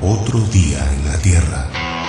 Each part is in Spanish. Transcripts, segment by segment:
Otro día en la Tierra.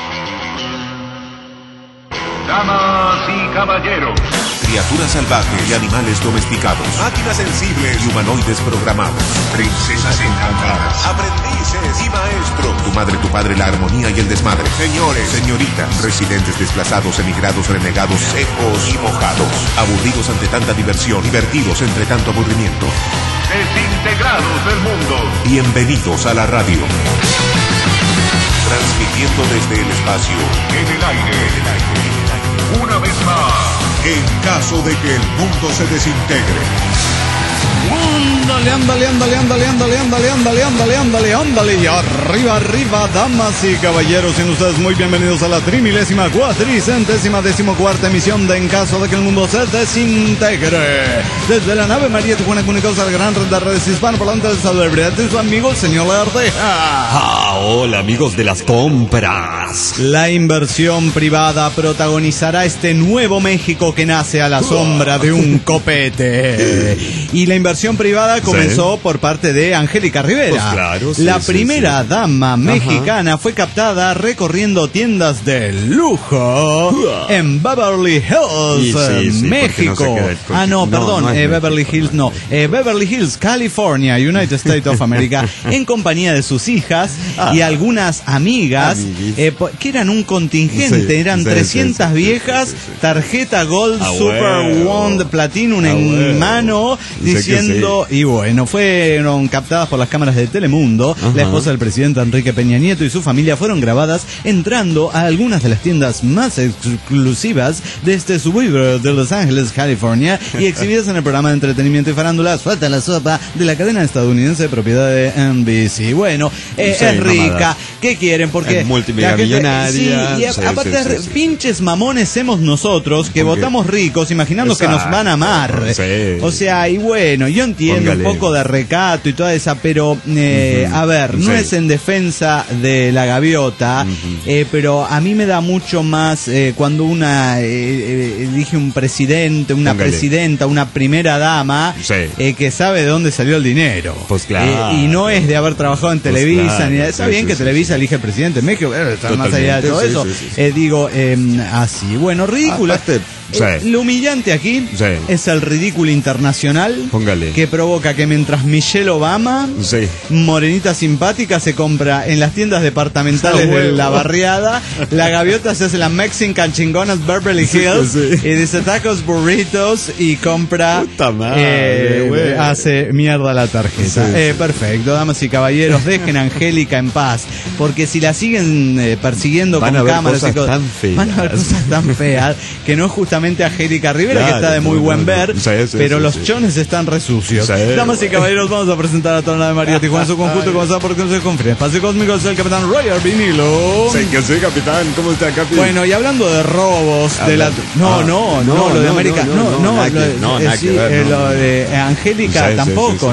Damas y caballeros, Criaturas salvajes y animales domesticados, máquinas sensibles y humanoides programados, princesas encantadas, aprendices y maestros, tu madre, tu padre, la armonía y el desmadre, señores, señoritas, residentes desplazados, emigrados, renegados, secos y mojados, aburridos ante tanta diversión, divertidos entre tanto aburrimiento, desintegrados del mundo. Bienvenidos a la radio. Transmitiendo desde el espacio, En el aire, una vez más, en caso de que el mundo se desintegre. Ándale. Y arriba, damas y caballeros, sean ustedes muy bienvenidos a la 3.454ª emisión de En caso de que el mundo se desintegre. Desde la nave María Tijuana comunicados al gran red de redes hispanoparlantes de celebridad de su amigo el señor Lardeja. Hola amigos de las compras. La inversión privada protagonizará este nuevo México que nace a la sombra de un copete. Y la inversión privada comenzó por parte de Angélica Rivera. Pues claro, la primera dama mexicana fue captada recorriendo tiendas de lujo en Beverly Hills, México. Beverly Hills no. Beverly Hills, California, United States of America, en compañía de sus hijas y algunas amigas, que eran un contingente, eran 300 viejas, tarjeta Gold, Super Wand, Platinum en mano, diciendo, y bueno, fueron captadas por las cámaras de Telemundo. La esposa del presidente Enrique Peña Nieto y su familia fueron grabadas entrando a algunas de las tiendas más exclusivas de este suburbio de Los Ángeles, California, y exhibidas en el programa de entretenimiento y farándula Suelta la Sopa de la cadena estadounidense propiedad de NBC. Bueno, es rica. ¿Qué quieren? Porque es multimillonaria. Aparte, pinches mamones somos nosotros que votamos ricos imaginando que nos van a amar. O sea, y bueno, yo entiendo un poco de recato y toda esa, pero a ver, no es en defensa de la gaviota, pero a mí me da mucho más cuando una elige un presidente, una presidenta, una primera dama que sabe de dónde salió el dinero. Pues claro. Y no es de haber trabajado en Televisa, ni está bien que Televisa elige el presidente en México, está más allá de todo eso. Digo, así, bueno, ridículo. Lo humillante aquí es el ridículo internacional que provoca que mientras Michelle Obama, morenita simpática, se compra en las tiendas departamentales de la barriada, la gaviota se hace la Mexican chingonas Beverly Hills y dice tacos, burritos y compra, hace mierda la tarjeta. Perfecto, damas y caballeros, dejen a Angélica en paz, porque si la siguen persiguiendo con cámaras y cosas, van a ver cosas tan feas que no es justamente Angélica Rivera, que está de muy buen ver, pero los chones están resucios. Damas y caballeros, vamos a presentar a toda la de María Tijuana en su conjunto, comenzado por Consejo Conferencia Espacio Cósmico, soy el capitán Roger Vinilo. Sí, capitán, ¿cómo está, capitán? Bueno, y hablando de robos de la... lo de América, lo de Angélica tampoco,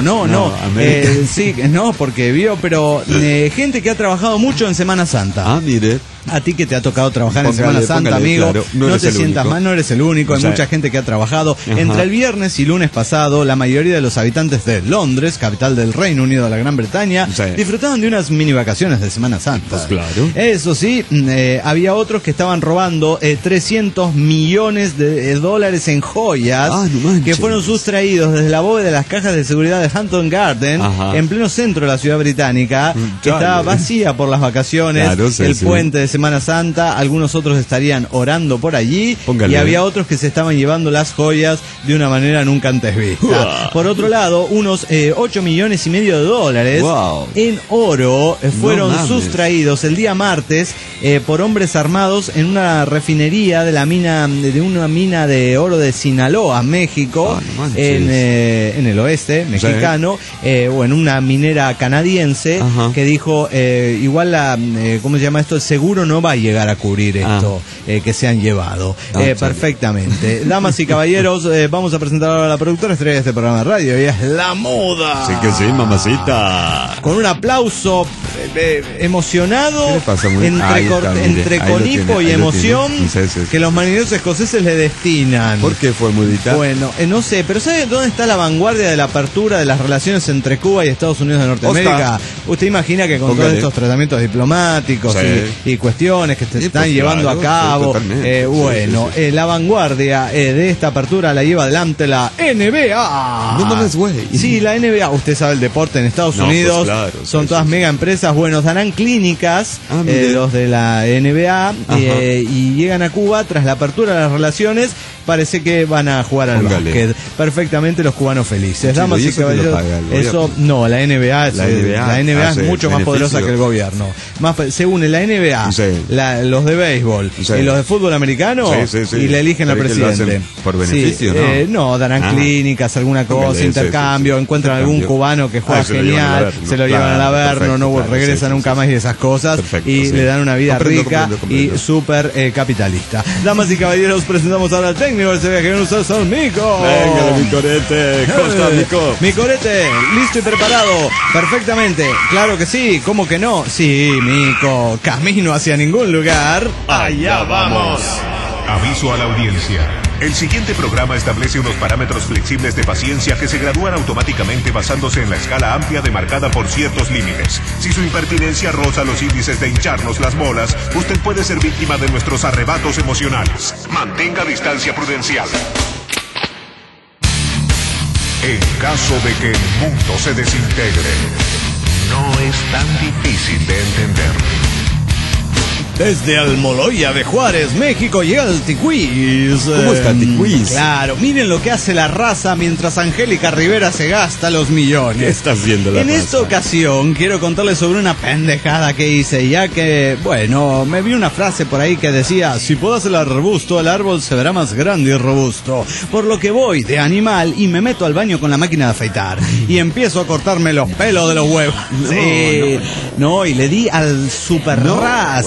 porque vio, pero gente que ha trabajado mucho en Semana Santa. Mire. A ti que te ha tocado trabajar en Semana Santa, amigo, claro, no te sientas mal, no eres el único, hay mucha gente que ha trabajado. Entre el viernes y lunes pasado, la mayoría de los habitantes de Londres, capital del Reino Unido de la Gran Bretaña, disfrutaban de unas mini vacaciones de Semana Santa. Pues claro. Eso sí, había otros que estaban robando 300 millones de dólares en joyas que fueron sustraídos desde la bóveda de las cajas de seguridad de Hampton Garden, en pleno centro de la ciudad británica, que estaba vacía por las vacaciones, el puente de Semana Santa. Algunos otros estarían orando por allí y había otros que se estaban llevando las joyas de una manera nunca antes vista. Por otro lado, unos 8 millones y medio de dólares en oro fueron sustraídos el día martes por hombres armados en una refinería de una mina de oro de Sinaloa, México, en el oeste mexicano, o en una minera canadiense que dijo igual ¿cómo se llama esto? El seguro no va a llegar a cubrir esto. que se han llevado. Perfectamente. Damas y caballeros, vamos a presentar ahora a la productora estrella de este programa de radio, y es La Moda. Sí que sí, mamacita. Con un aplauso emocionado, entre conipo y emoción, que los marineros escoceses le destinan. ¿Por qué fue, Mudita? Bueno, no sé, pero ¿sabe dónde está la vanguardia de la apertura de las relaciones entre Cuba y Estados Unidos de Norteamérica? Usted imagina que con todos estos tratamientos diplomáticos y cuestiones que se están llevando a cabo, la vanguardia de esta apertura la lleva adelante la NBA. No mames, güey. Sí, la NBA, usted sabe el deporte en Estados Unidos, son todas mega empresas. Bueno, darán clínicas los de la NBA y llegan a Cuba tras la apertura de las relaciones. Parece que van a jugar al básquet. Perfectamente los cubanos felices. Damas y caballeros, no, la NBA es mucho más poderosa que el gobierno. Se une la NBA, los de béisbol y los de fútbol americano y le eligen al presidente. ¿Por beneficio? No, darán clínicas, alguna cosa, intercambio, encuentran algún cubano que juega genial, se lo llevan al Averno, no regresa nunca más y esas cosas, y le dan una vida rica y súper capitalista. Damas y caballeros, presentamos ahora al técnico de este viaje, un Mico. Venga, mi corete. ¿Cómo está, Mico? Mi corete, listo y preparado. Perfectamente. Claro que sí. ¿Cómo que no? Sí, Mico. Camino hacia ningún lugar. Allá vamos. Aviso a la audiencia. El siguiente programa establece unos parámetros flexibles de paciencia que se gradúan automáticamente basándose en la escala amplia demarcada por ciertos límites. Si su impertinencia roza los índices de hincharnos las bolas, usted puede ser víctima de nuestros arrebatos emocionales. Mantenga distancia prudencial. En caso de que el mundo se desintegre, no es tan difícil de entender. Desde Almoloya de Juárez, México, llega el Tiquiz. ¿Cómo está Tiquiz? Claro, miren lo que hace la raza mientras Angélica Rivera se gasta los millones. ¿Qué está haciendo la raza? En esta ocasión quiero contarles sobre una pendejada que hice, ya que, bueno, me vi una frase por ahí que decía: si podas el arbusto, el árbol se verá más grande y robusto. Por lo que voy de animal y me meto al baño con la máquina de afeitar y empiezo a cortarme los pelos de los huevos. No, y le di al super ras.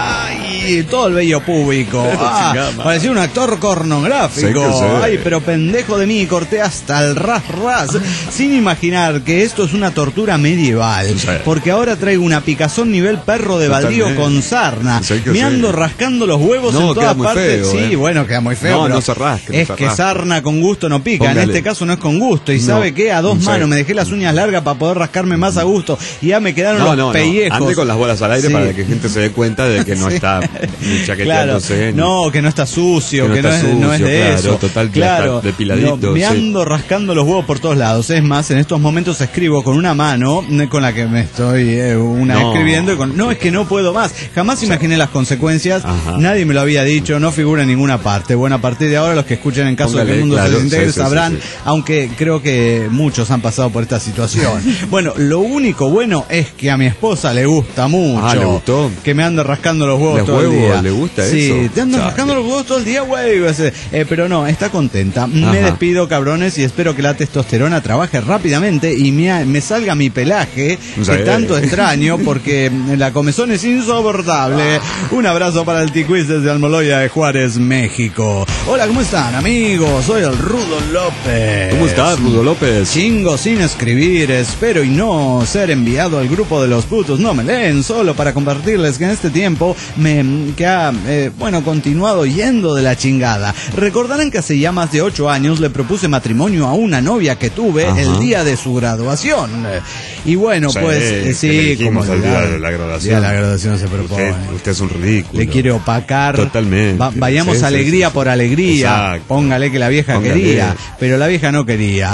Ay, todo el vello público. Parecía un actor pornográfico. Ay, pero pendejo de mí, corté hasta el ras, sin imaginar que esto es una tortura medieval. Porque ahora traigo una picazón nivel perro de baldío con sarna. Me ando rascando los huevos en todas partes. Feo, bueno, queda muy feo. No se rasque. Que sarna con gusto no pica. Póngale. En este caso no es con gusto. Y ¿sabe qué? A dos manos me dejé las uñas largas para poder rascarme más a gusto. Y ya me quedaron los pellejos. Ande con las bolas al aire para que gente se dé cuenta de que no está chaqueteándose. Claro, que no está sucio, que no es de eso. Total, depiladito. Me ando rascando los huevos por todos lados. Es más, en estos momentos escribo con una mano con la que me estoy escribiendo. Es que no puedo más. Jamás imaginé las consecuencias. Nadie me lo había dicho. No figura en ninguna parte. Bueno, a partir de ahora los que escuchen en caso de que el mundo se desintegre sabrán, aunque creo que muchos han pasado por esta situación. Bueno, lo único bueno es que a mi esposa le gusta mucho. ¿Le gustó? Que me ando rascando los huevos todo el día. ¿Le gusta eso? Sí, te andas rascando los huevos todo el día, güey. Pero no, está contenta. Me despido, cabrones, y espero que la testosterona trabaje rápidamente y me salga mi pelaje, que tanto extraño, porque la comezón es insoportable. Un abrazo para el Tiquiz desde Almoloya de Juárez, México. Hola, ¿cómo están, amigos? Soy el Rudo López. ¿Cómo estás, Rudo López? Chingo sin escribir, espero y no ser enviado al grupo de los putos. No me leen, solo para compartirles que en este tiempo que ha continuado yendo de la chingada. Recordarán que hace ya más de 8 años le propuse matrimonio a una novia que tuve el día de su graduación. Y bueno, pues sí, como el día de la graduación. Día de la graduación se propone. Usted es un ridículo. Le quiere opacar. Totalmente. Vayamos alegría por alegría. Exacto. Póngale que la vieja quería, pero la vieja no quería.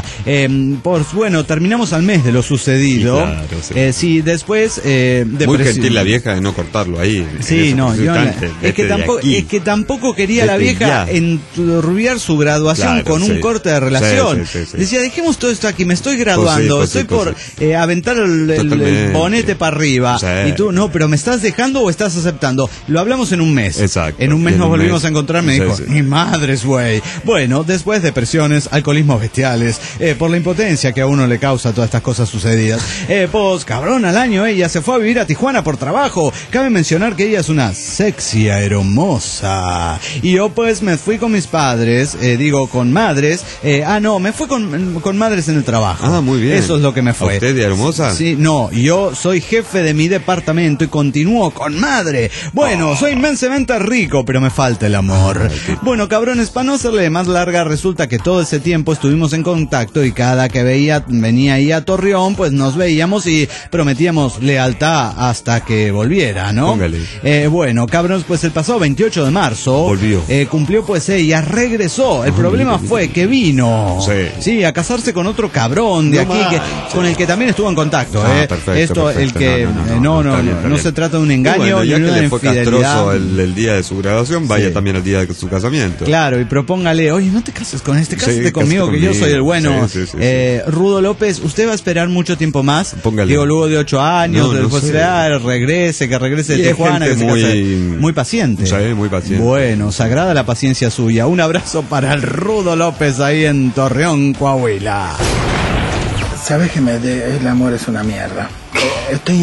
Terminamos al mes de lo sucedido. Sí, después muy gentil la vieja de no cortarlo ahí. Sí, es que tampoco quería la vieja enturbiar su graduación con un corte de relación. Decía, dejemos todo esto aquí, me estoy graduando, estoy por aventar el bonete para arriba. Sí. Y tú, no, pero ¿me estás dejando o estás aceptando? Lo hablamos en un mes. Exacto. En un mes nos volvimos a encontrar, me dijo, mi madres, güey. Bueno, después depresiones, alcoholismos bestiales, por la impotencia que a uno le causa todas estas cosas sucedidas. Pues, cabrón, al año ella se fue a vivir a Tijuana por trabajo. Cabe mencionar que ella es una sexy hermosa. Y yo pues me fui con mis padres, con madres. Me fui con madres en el trabajo. Ah, muy bien. Eso es lo que me fue. ¿A usted de hermosa? Sí, no, yo soy jefe de mi departamento y continúo con madre. Bueno, soy inmensamente rico, pero me falta el amor. Bueno, cabrones, para no hacerle más larga, resulta que todo ese tiempo estuvimos en contacto y cada que venía ahí a Torreón, pues nos veíamos y prometíamos lealtad hasta que volviera, ¿no? Póngale. Bueno, cabrones, pues el pasado 28 de marzo volvió. Cumplió pues ella, regresó. El problema fue que vino. Sí, a casarse con otro cabrón de aquí con el que también estuvo en contacto. Perfecto, esto, perfecto. el que no se trata de un engaño y ni una de le fue infidelidad. castroso el día de su graduación, vaya también el día de su casamiento. Claro, y propóngale, oye, no te cases con este, cásate conmigo, que yo soy el bueno. Rudo López, ¿usted va a esperar mucho tiempo más? Póngale. Digo, luego de 8 años, después regrese de Tijuana, que se case. Muy paciente. Sí, muy paciente. Bueno, sagrada la paciencia suya. Un abrazo para el Rudo López ahí en Torreón, Coahuila. Sabes que el amor es una mierda. Estoy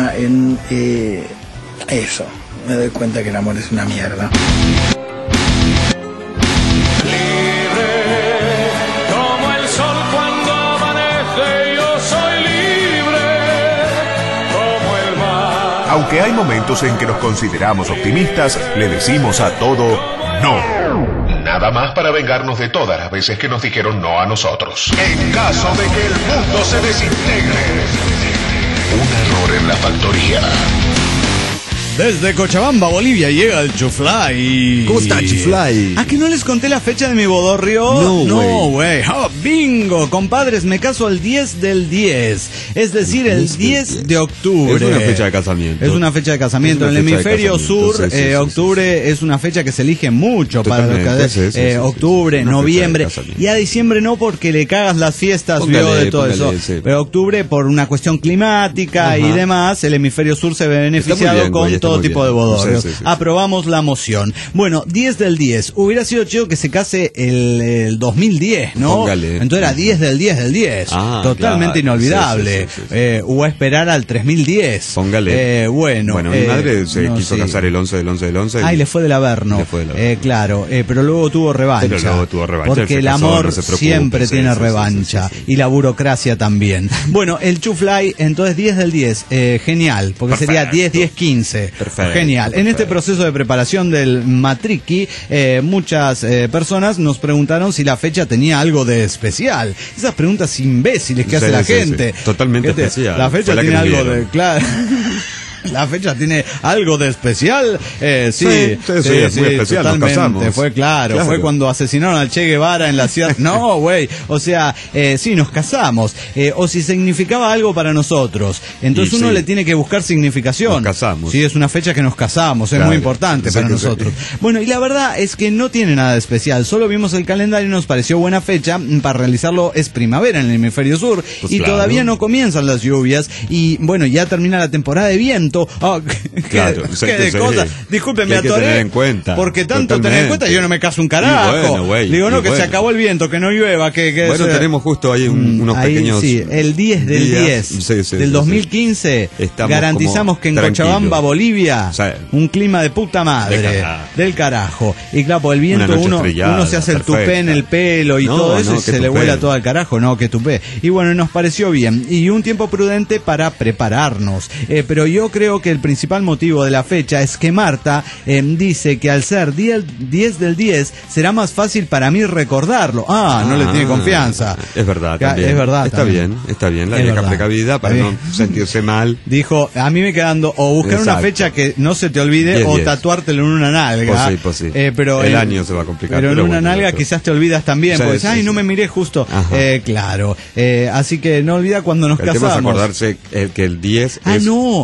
eso. Me doy cuenta que el amor es una mierda. Aunque hay momentos en que nos consideramos optimistas, le decimos a todo no. Nada más para vengarnos de todas las veces que nos dijeron no a nosotros. En caso de que el mundo se desintegre. Un error en la factoría. Desde Cochabamba, Bolivia, llega el Chuflay. ¿Cómo está, Chuflay? ¿A que no les conté la fecha de mi bodorrio? No, güey. Oh, bingo, compadres, me caso el 10 del 10. Es decir, el 10 de octubre. Es una fecha de casamiento. Es una fecha de casamiento. En el hemisferio sur, octubre es una fecha que se elige mucho para los octubre, noviembre. Y a diciembre no, porque le cagas las fiestas, de todo eso. Pero octubre, por una cuestión climática y demás, el hemisferio sur se ve beneficiado con todo tipo de bodorrios. Aprobamos la moción. Bueno, 10 del 10. Hubiera sido chido que se case el 2010, ¿no? Póngale. Entonces era 10 del 10 del 10. Totalmente inolvidable. O esperar al 3010. Póngale. Bueno, mi madre se quiso casar el 11 del 11 del 11. Ay, le fue del Averno. Claro, pero luego tuvo revancha. Porque el amor siempre tiene revancha. Y la burocracia también. Bueno, el Chuflay, entonces 10 del 10. Genial, porque sería 10, 10, 15. Perfecto, genial. En este proceso de preparación del matriqui, muchas personas nos preguntaron si la fecha tenía algo de especial. Esas preguntas imbéciles que hace la gente. Totalmente especial. La fecha tiene algo de... Claro. La fecha tiene algo de especial. Es muy especial. Totalmente. Nos casamos. Fue claro. Fue cuando asesinaron al Che Guevara en la ciudad. No, güey. O sea, sí, nos casamos. O si significaba algo para nosotros. Entonces uno le tiene que buscar significación. Nos casamos. Sí, es una fecha que nos casamos. Es muy importante para nosotros. Bueno, y la verdad es que no tiene nada de especial. Solo vimos el calendario y nos pareció buena fecha para realizarlo. Es primavera en el hemisferio sur. Pues todavía no comienzan las lluvias. Y bueno, ya termina la temporada de viento. ¿Qué de cosas? Disculpen, me atoré. Porque tanto tener en cuenta, yo no me caso un carajo. Digo, que se acabó el viento, que no llueva. Bueno, tenemos justo ahí unos pequeños. Sí, el 10 del 10 del 2015. Garantizamos que en Cochabamba, Bolivia, un clima de puta madre. Del carajo. Y claro, por el viento uno se hace el tupé en el pelo y todo eso y se le vuela todo al carajo. No, que tupé. Y bueno, nos pareció bien. Y un tiempo prudente para prepararnos. Pero yo creo que el principal motivo de la fecha es que Marta dice que al ser 10 del 10 será más fácil para mí recordarlo. No le tiene confianza. Es verdad, también. Es verdad. Está bien, la vieja precavida para no sentirse mal. Dijo, a mí me quedando o buscar una fecha que no se te olvide 10, o tatuártelo en una nalga. Pues sí. Pero el año se va a complicar. Pero en una nalga quizás te olvidas también. Porque no me miré justo. Claro. Así que no olvida cuando nos casamos. Tenemos que acordarse que el 10 es un mes.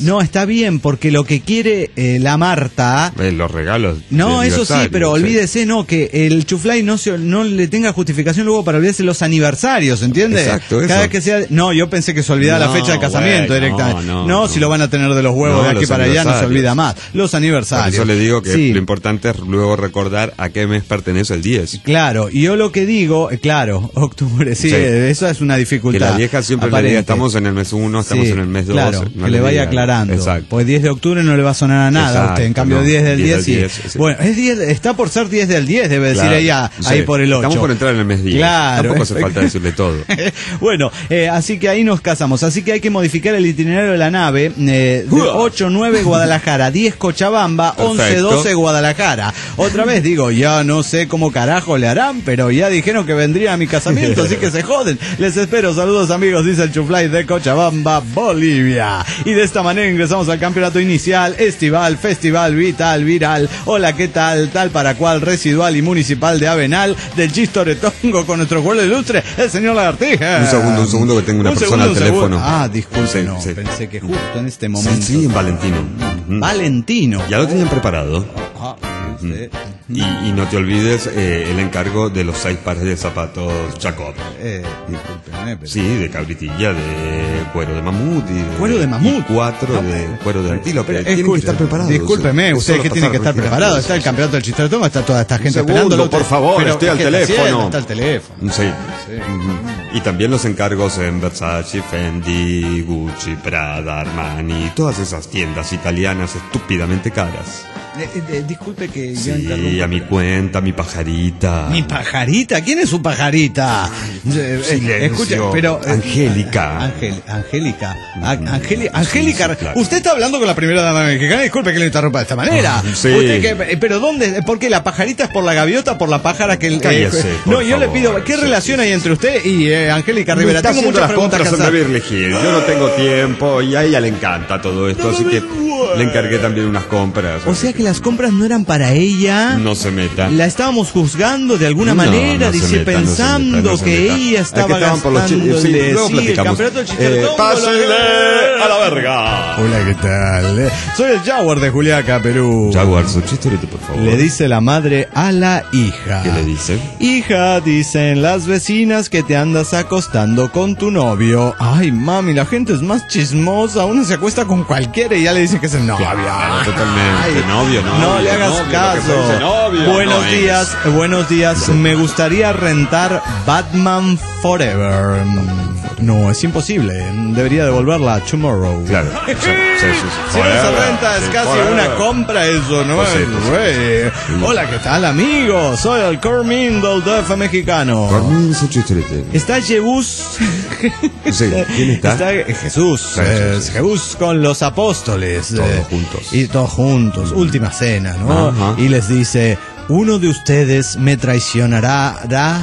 No, está bien, porque lo que quiere la Marta... los regalos. No, eso sí, pero olvídese, no, que el chuflay no le tenga justificación luego para olvidarse los aniversarios, ¿entiende? Exacto, eso. Cada vez que sea... No, yo pensé que se olvidaba la fecha de casamiento directamente. No, si lo van a tener de los huevos de aquí para allá, no se olvida más. Los aniversarios. Por eso le digo que lo importante es luego recordar a qué mes pertenece el 10. Claro, y yo lo que digo, claro, octubre, eso es una dificultad. Que la vieja siempre le diga, estamos en el mes 1, estamos en el mes 2. Claro, no que le vaya aclarando. Exacto. Pues 10 de octubre no le va a sonar a nada a usted, en cambio 10 del 10 sí. Bueno, es 10, está por ser 10 del 10, debe decir ella, ahí por el 8. Estamos por entrar en el mes 10. Claro. Tampoco hace falta decirle todo. Bueno, así que ahí nos casamos. Así que hay que modificar el itinerario de la nave. De 8-9 Guadalajara, 10 Cochabamba, 11-12 Guadalajara. Otra vez digo, ya no sé cómo carajo le harán, pero ya dijeron que vendría a mi casamiento, así que se joden. Les espero, saludos amigos, dice el Chuflay de Cochabamba, Bolivia. Y de esta manera ingresamos al campeonato inicial, estival, festival, vital, viral. Hola, ¿qué tal? Tal para cual, residual y municipal de Avenal, del Chistoretongo con nuestro juego ilustre, el señor Lagartija. Un segundo que tengo una persona al teléfono. Disculpe, pensé que justo en este momento. Sí, Valentino. Valentino. Ya lo tenían preparado. Y no te olvides el encargo de los 6 pares de zapatos Jacob. Discúlpeme, pero... Sí, de cabritilla, de cuero de mamut. ¿Cuero de mamut? Y 4 de cuero de antílope. Tienen que estar preparados. Discúlpeme, usted que tiene que estar preparado. Está el campeonato del Chistoretongo, está toda esta gente esperándolo. Por favor, estoy al teléfono. Está al teléfono. Sí. Y también los encargos en Versace, Fendi, Gucci, Prada, Armani, todas esas tiendas italianas estúpidamente caras. Disculpe que sí, yo interrumpa. A mi cuenta, mi pajarita. ¿Mi pajarita? ¿Quién es su pajarita? Escucha, pero... Angélica. Angélica. Angélica. Usted está hablando con la primera dama mexicana. Disculpe que le interrumpa de esta manera. Sí. Pero ¿dónde? ¿Por qué la pajarita es por la gaviota, por la pájara que... Cállese, no, yo le pido... ¿Qué relación hay entre usted y Angélica Rivera? Tengo muchas preguntas en Beverly Hills. Yo no tengo tiempo y a ella le encanta todo esto, así que le encargué también unas compras. O sea que las compras no eran para ella. No se meta. La estábamos juzgando de alguna manera, pensando que ella estaba gastándole. El campeonato del Chistoretongo. ¡Pásenle a la verga! Hola, ¿qué tal? Soy el Jaguar de Juliaca, Perú. Jaguar, su chistorete, por favor. Le dice la madre a la hija. ¿Qué le dice? Hija, dicen las vecinas que te andas acostando con tu novio. Ay, mami, la gente es más chismosa. Uno se acuesta con cualquiera y ya le dicen que es el novio. Totalmente. Novio, no le hagas caso. Buenos días. Me gustaría rentar Batman Forever. No, es imposible. Debería devolverla tomorrow. Claro. Sí. Si no se renta es casi una compra eso, ¿no? Hola, ¿qué tal, amigos? Soy el Cormin del DF mexicano. Cormin, su chistorete. Está Jebus. ¿Quién está? Jesús. Jesús con los apóstoles. Todos juntos. Y todos juntos. Última cena, ¿no? Ajá. Y les dice... Uno de ustedes me traicionará.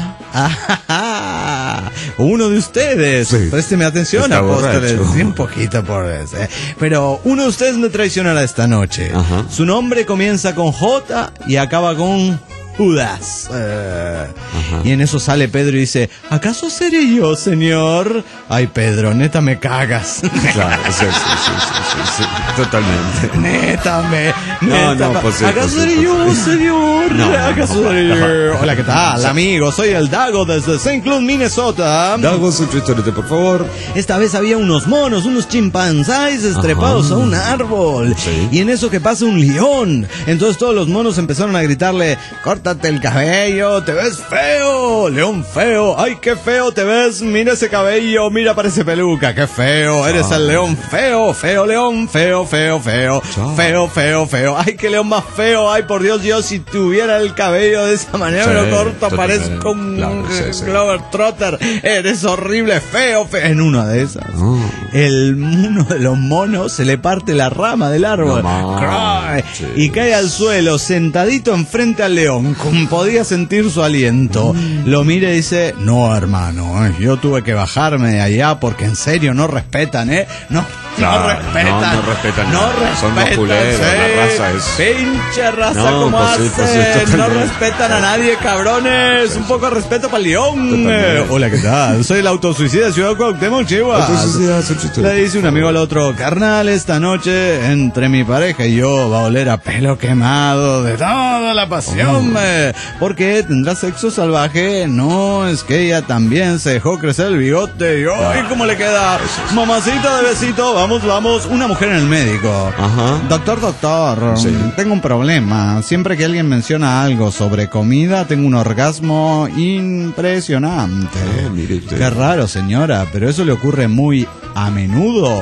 Uno de ustedes. Sí. Présteme atención, apóstoles. Sí, un poquito por eso. Pero uno de ustedes me traicionará esta noche. Ajá. Su nombre comienza con J y acaba con Judas. Y en eso sale Pedro y dice, ¿acaso seré yo, señor? Ay, Pedro, neta me cagas. Claro, sí, totalmente. Neta. Pues ¿Acaso seré yo, señor? ¿Acaso seré yo? Hola, ¿qué tal, amigo? Soy el Dago desde St. Cloud, Minnesota. Dago, su chistorete, por favor. Esta vez había unos monos, unos chimpancés estrepados a un árbol. Sí. Y en eso que pasa un león. Entonces todos los monos empezaron a gritarle, córtate el cabello, te ves feo, león feo, ay, qué feo te ves, mira ese cabello, mira, parece peluca, qué feo, eres el león feo, león, feo, ay, qué león más feo, ay, por Dios, yo si tuviera el cabello de esa manera me lo corto, parezco un Glover Trotter, eres horrible, feo, en una de esas, uno de los monos se le parte la rama del árbol, y cae al suelo, sentadito enfrente al león, podía sentir su aliento. Lo mira y dice, no, hermano, yo tuve que bajarme de allá porque en serio no respetan, no No respetan. No respetan. No nada. Son dos culeros, la raza es... Pinche raza, No, como pues sí, hacen. No totalmente. respetan a nadie, cabrones. Un poco de respeto para el León. Totalmente. Hola, ¿qué tal? Soy el autosuicida de Ciudad Cuauhtémoc, Chihuahua. Le dice un amigo al otro: carnal, esta noche entre mi pareja y yo va a oler a pelo quemado de toda la pasión. Porque tendrá sexo salvaje. No, es que ella también se dejó crecer el bigote. Y ¡ay, cómo le queda! Mamacita de besito, vamos. Una mujer en el médico. Ajá. Doctor, Sí. tengo un problema. Siempre que alguien menciona algo sobre comida, tengo un orgasmo impresionante. Mire usted. Qué raro, señora, pero eso le ocurre muy a menudo.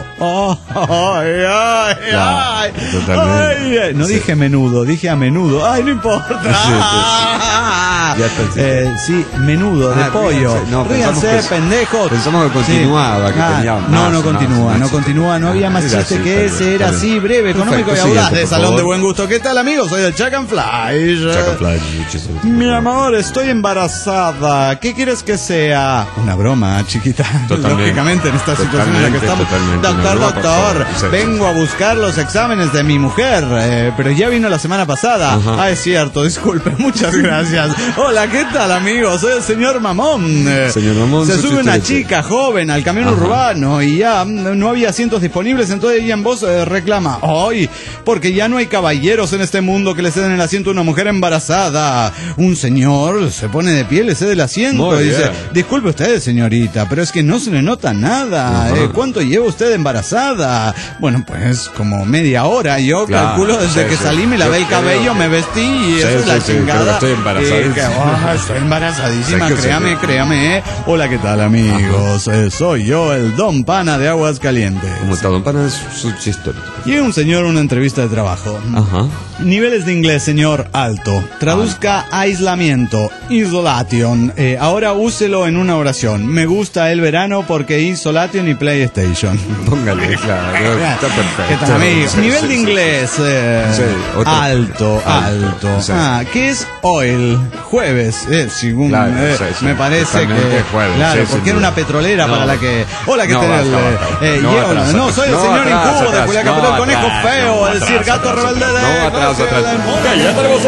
Ay. Totalmente. Ay, no dije menudo, dije a menudo. Ay, no importa. Ya está, Sí, menudo de pollo. ríanse. No, Ríanse, pensamos que- pendejos. pensamos que continuaba, que tenía más. No continúa. No había más Era chiste así, que está ese. bien, Era está así, bien. breve, económico y Perfecto, audaz. siguiente, De por Salón favor. de Buen Gusto. ¿Qué tal, amigos? Soy el Chuck and Fly. Mi amor, estoy embarazada. ¿Qué quieres que sea? Una broma, chiquita. Totalmente. Lógicamente, en esta situación en la que estamos. Totalmente. Una broma, por Doctor, favor. Sí. vengo a buscar los exámenes de mi mujer, pero ya vino la semana pasada. Ajá. Ah, es cierto, disculpe, muchas gracias. Hola, ¿qué tal, amigos? Soy el señor Mamón. Señor Mamón, Se su sube una chiste. chica joven al camión Ajá. urbano y ya no había asientos disponibles, entonces ella en voz reclama: ¡ay! Porque ya no hay caballeros en este mundo que le ceden el asiento a una mujer embarazada. Un señor se pone de pie, le cede el asiento Muy y dice: bien. disculpe usted, señorita, pero es que no se le nota nada. Ajá. ¿Cuánto lleva usted embarazada? Bueno, pues como media hora. Yo Claro, calculo desde sí, que sí. salí, me lavé Yo el cabello, creo que- me vestí y Sí, eso es sí, la sí, creo chingada. que estoy embarazadísima. Estoy embarazadísima, Sí, que créame, sí. créame. Hola, ¿qué tal, amigos? Soy yo, el Don Pana de Aguascalientes. ¿Cómo está, don Pana? Es su chiste. Llega un señor a una entrevista de trabajo. Ajá. Niveles de inglés, señor, alto. Traduzca aislamiento, isolation. Ahora úselo en una oración. Me gusta el verano porque isolation y PlayStation. Póngale, claro. Está perfecto. ¿Qué tal, amigos? Sí, Nivel sí, de sí. inglés. Sí, otro. Alto. Sí. ¿Qué es oil? Jueves. Según Claro, sí. me parece Totalmente que... jueves, Claro, sí, porque sin era duda. una petrolera No. para la que... Hola, ¿qué No, tal? basta. Llego- atrás, no, soy el no, señor atrás, Incubo de atrás. Julián No, Capitán, el conejo atrás, feo, no, el atrás, cirgato atrás, rebelde de... no, atrás. ¡Ya tenemos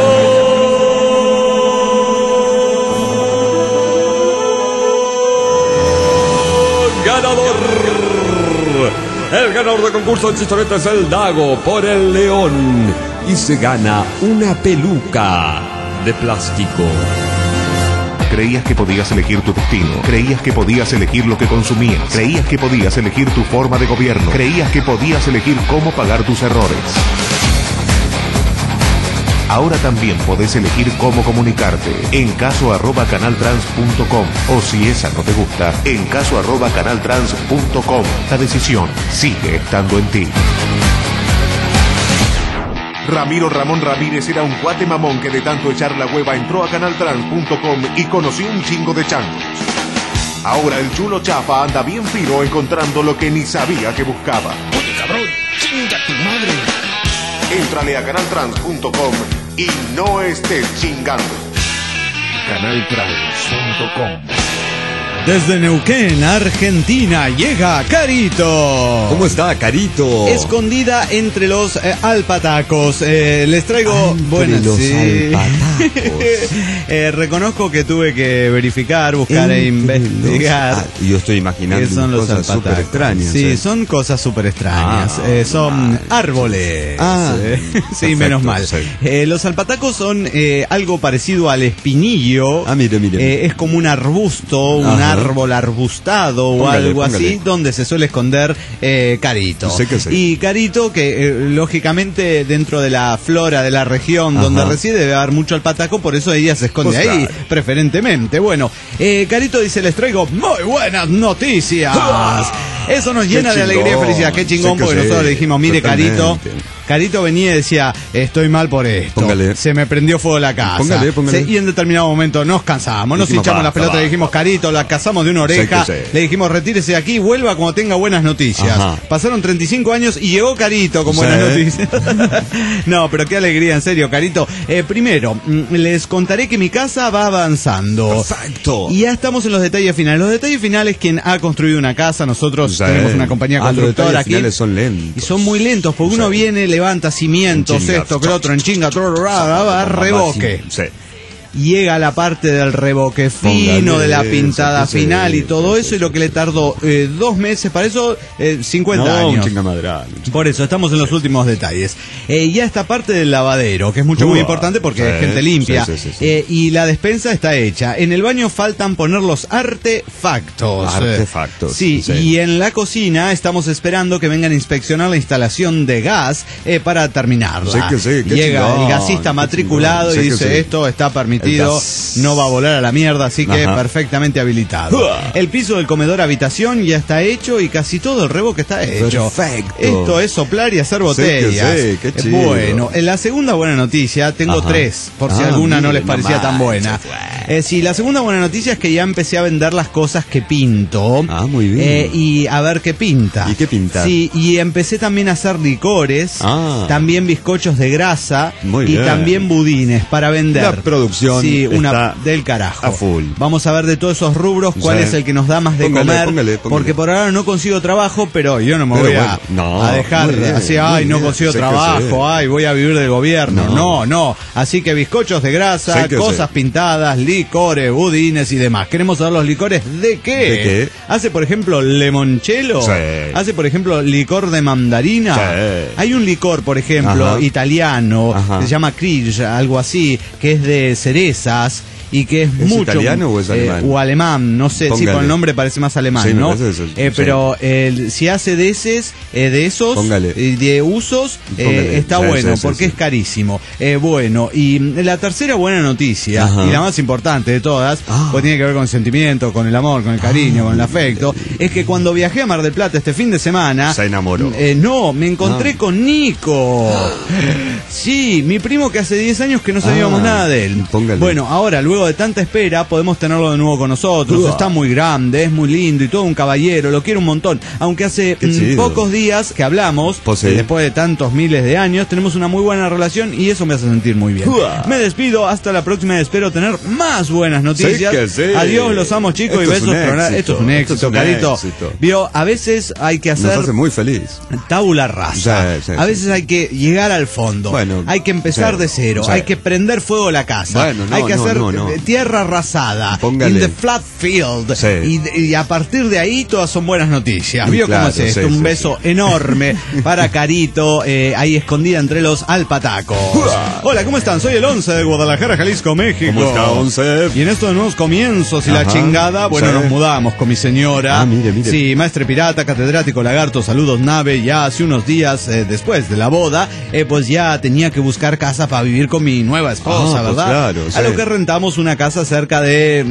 un ganador! El ganador del concurso de chistoretes es el Dago por el León. Y se gana una peluca de plástico. Creías que podías elegir tu destino. Creías que podías elegir lo que consumías. Creías que podías elegir tu forma de gobierno. Creías que podías elegir cómo pagar tus errores. Ahora también podés elegir cómo comunicarte. En caso@canaltrans.com. O si esa no te gusta, en caso@canaltrans.com. La decisión sigue estando en ti. Ramiro Ramón Ramírez era un cuate mamón que de tanto echar la hueva entró a canaltrans.com y conoció un chingo de changos. Ahora el chulo chafa anda bien fino encontrando lo que ni sabía que buscaba. Oye, cabrón, chinga tu madre. Éntrale a canaltrans.com y no estés chingando. Canaltrans.com. Desde Neuquén, Argentina, llega Carito. ¿Cómo está, Carito? Escondida entre los alpatacos. Les traigo buenas. los Sí. alpatacos. Reconozco que tuve que verificar, buscar e investigar. Yo estoy imaginando ¿Qué son los cosas súper alpatacos? extrañas. Sí, son cosas súper extrañas. Son árboles. Sí, perfecto, menos mal. sí. Los alpatacos son algo parecido al espinillo. Mire. Es como un arbusto, un Ajá. árbol arbustado o Póngale, algo así, póngale. donde se suele esconder Carito. Sé que sí. Y Carito, que lógicamente dentro de la flora de la región Ajá. donde reside debe haber mucho alpataco, por eso ella se esconde Pues ahí, claro. preferentemente. Bueno, Carito dice: les traigo muy buenas noticias. Eso nos llena de chingón. alegría y felicidad. Qué chingón, Sé que porque sí, nosotros le dijimos: mire, totalmente. Carito venía y decía, estoy mal por esto. Póngale. Se me prendió fuego la casa. Póngale. Y en determinado momento nos cansamos, nos hinchamos las pelotas, le dijimos, Carito, la cazamos de una oreja, le dijimos, retírese de aquí, vuelva cuando tenga buenas noticias. Ajá. Pasaron 35 años y llegó Carito con buenas noticias. No, pero qué alegría, en serio, Carito. Primero, les contaré que mi casa va avanzando. Perfecto. Y ya estamos en los detalles finales. Los detalles finales, quien ha construido una casa, nosotros tenemos una compañía constructora aquí. Los son lentos. Y son muy lentos, porque uno viene, levanta cimientos, esto, que lo otro, en chinga, revoque. Sí. Llega a la parte del revoque fino, de la pintada final y todo eso, y lo que le tardó 2 meses, para eso 50 años. Por eso, estamos en los últimos detalles. Ya esta parte del lavadero, que es muy importante porque es gente limpia, y la despensa está hecha. En el baño faltan poner los artefactos. Sí, y en la cocina estamos esperando que vengan a inspeccionar la instalación de gas para terminarla. Llega el gasista matriculado y dice, esto está permitido. No va a volar a la mierda, así que perfectamente habilitado. El piso del comedor habitación ya está hecho y casi todo el revoque está hecho. Perfecto. Esto es soplar y hacer botellas. Qué chido. Bueno, en la segunda buena noticia, tengo 3, por si alguna no les parecía tan buena. Sí, la segunda buena noticia es que ya empecé a vender las cosas que pinto. Muy bien. Y a ver qué pinta. ¿Y qué pinta? Sí, y empecé también a hacer licores, también bizcochos de grasa y también budines para vender. La producción. Sí, una del carajo. A full. Vamos a ver de todos esos rubros cuál es el que nos da más de comer. Póngale. Porque por ahora no consigo trabajo, pero yo no me voy a dejar así, no consigo trabajo, voy a vivir del gobierno. No. Así que bizcochos de grasa, cosas pintadas, licores, budines y demás. ¿Queremos saber los licores de qué? ¿De qué? Hace, por ejemplo, limoncello. Hace, por ejemplo, licor de mandarina. Hay un licor, por ejemplo, italiano, que se llama Krisch, algo así, que es de cerezas y que es mucho italiano o es alemán? O alemán, no sé, sí, por el nombre parece más alemán, ¿no? Pero si hace de esos de usos está bueno, porque es carísimo. Bueno, y la tercera buena noticia y la más importante de todas, porque tiene que ver con el sentimiento, con el amor, con el cariño, con el afecto, es que cuando viajé a Mar del Plata este fin de semana se enamoró. No, me encontré con Nico. Sí, mi primo que hace 10 años que no sabíamos nada de él. Bueno, ahora, luego de tanta espera, podemos tenerlo de nuevo con nosotros. Está muy grande, es muy lindo y todo un caballero, lo quiero un montón. Aunque hace pocos días que hablamos, después de tantos miles de años, tenemos una muy buena relación y eso me hace sentir muy bien. Me despido, hasta la próxima, espero tener más buenas noticias. Adiós, los amo, chicos, y besos. Esto es un éxito, Carito. Vio, a veces hay que hacer... Nos hace muy feliz. Tabula rasa. A veces hay que llegar al fondo. Hay que empezar de cero. Hay que prender fuego la casa. Hay que hacer tierra arrasada. In the flat field. Y a partir de ahí todas son buenas noticias. ¿Vio cómo es esto? Un beso enorme para Carito, ahí escondida entre los alpatacos. Hola, ¿cómo están? Soy el 11 de Guadalajara, Jalisco, México. ¿Cómo está, 11? Y en estos nuevos comienzos y la chingada, bueno, nos mudamos con mi señora. Mire. Sí, maestre pirata, catedrático lagarto, saludos nave. Ya hace unos días después de la boda, pues ya tenía que buscar casa para vivir con mi nueva esposa, ¿verdad? Claro, a lo que rentamos una casa cerca de